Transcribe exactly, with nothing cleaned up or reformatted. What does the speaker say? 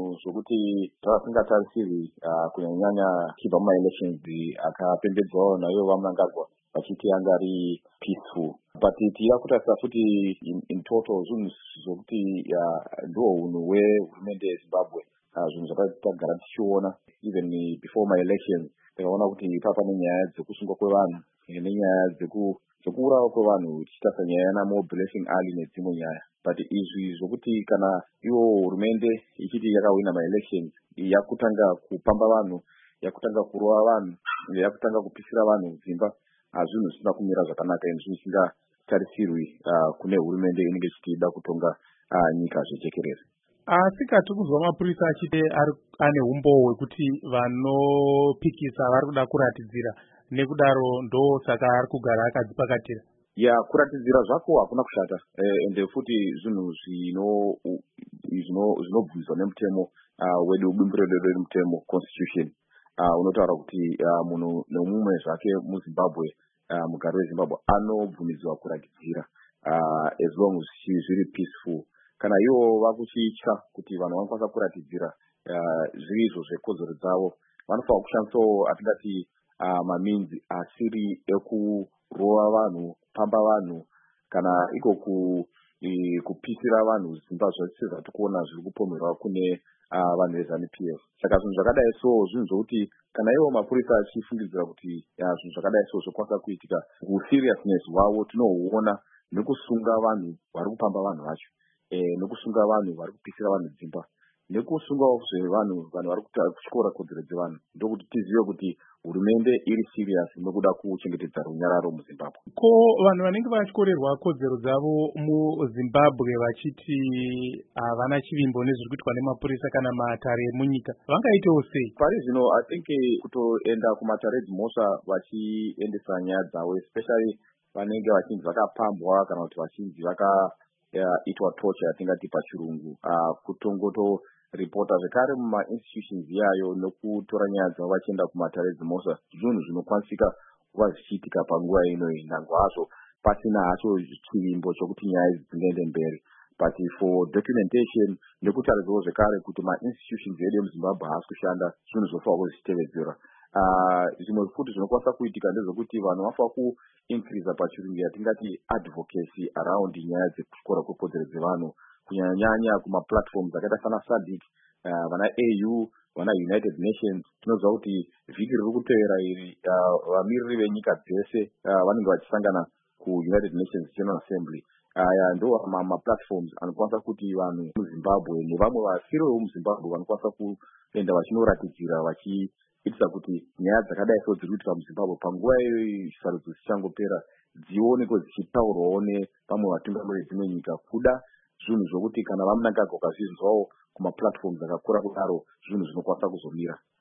zvinhu zvokuti tasingatarisiri kunyanya chibva mumaelections akapembedzwawo nayo vaMnangagwa vachiti anga ari peaceful, but tira kutarisa futi in, in total zvinhu zvokuti ndo hunhu hwehurumende yeZimbabwe, zvinhu zvakatagara tichiona even before my elections. Takaona kuti papa nenyaya dzekusungwa kwevanhu nenyaya dzekuurawa kwevanhu tichitarisa nyaya yana Blessing Ali nedzimwe nyaya, but izvi zvokuti kana iwo hurumende ichiti yakawina ma-elections yakutanga kupamba vanhu, yakutanga kurova vanhu, yakutanga kupisira vanhu dzimba, zvinhu zvisina kumira zvakanaka ende zvinhu zvisingatarisirwi kune hurumende inenge ichida kutonga nyika zvejekerere. Asi kati kuzwa mapurisa achite ane umbowo hwekuti vanopikisa vari kuda kuratidzira, nekudaro ndo saka ari kugara akadzipakatira. Ya kuratidzira zvako hakuna kushata, ende futi zvinhu zvinobvunzwa nemutemo wedu, bumbiro redu remutemo constitution, unotaura kuti munhu nemumwe zvake muZimbabwe, mugari weZimbabwe anobvumidzwa kuratidzira as long as zviri peaceful. Kana ivo vakuchitya kuti vanhu vanokwanisa kuratidzira zviri izvo zvekodzero dzavo, vanofanira kushandisawo atingati maminzi asiri ekurova vanhu, kupamba vanhu, kana iko kupisira vanhu dzimba zvose zvati kuona zviri kupomerwa kune vanhu veZANU-P F. Saka zvinhu zvakadai so zvinhu zvokuti kana ivo mapurisa achifungidzira kuti zvinhu zvakadai so zvokwanisa kuitika, seriousness hwavo tinohuona nekusunga vanhu vari kupamba vanhu vacho, nekusunga vanhu vari kupisira vanhu dzimba, nekusungawo zvevanhu vanhu vari kutyora kodzero dzevanhu, ndokuti tizive kuti hurumende iri serious nokuda kuchengetedza runyararo muZimbabwe. Ko vanhu vanenge vachkorerwa kodzero dzavo muZimbabwe vachiti havana chivimbo nezviri kuitwa nemapurisa kana matare emunyika, vangaitewo sei? Pari zvino I think kutoenda kumatare eDzimhosva vachiendesa nyaya dzavo, especially vanenge vachinzi vakapambwa kana kuti vachinzi vaka itwa torture yatingati pachirungu, kutongoto reporta zvekare muma-institutions yayo nokutora nyaya dzavo vachienda kumatare eDzimhosva, zvinhu zvinokwanisika kuva zvichiitika panguva inoyi, nhango hazvo pasina hacho chivimbo chokuti nyaya idzi dzingaende mberi, but for documentation nekutaridzawo zvekare kuti ma-institutions edu emuZimbabwe haasi kushanda, zvinhu zvofanira kuzvitevedzera. Zvimwe futi zvinokwanisa kuitika ndezvekuti vanhu vafanira kuincrease pachirungu yatingati advocacy around nyaya dzekutyora kwekodzero dzevanhu, kunyanya-nyanya kuma-platforms akaita sana SADC, vana A U, vana United Nations. Tinoziva kuti vhiki riri kutevera iri vamiriri venyika dzese vanenge vachisangana kuUnited Nations General Assembly. Aya ndo ma-platforms anokwanisa kuti vanhu muZimbabwe nevamwe vasiriwo muZimbabwe vanokwanisa kuenda vachinoratidzira vachiitisa kuti nyaya dzakadai so dziri kuitika muZimbabwe panguva iyoyi sarudzo dzichangopera dzionekwe dzichitaurwawo nevamwe vatungamiri dzimwe nyika, kuda zvinhu zvokuti kana vaMnangagwa ukazvinzwawo kuma-platforms akakura kudaro, zvinhu zvinokwanisa kuzomira.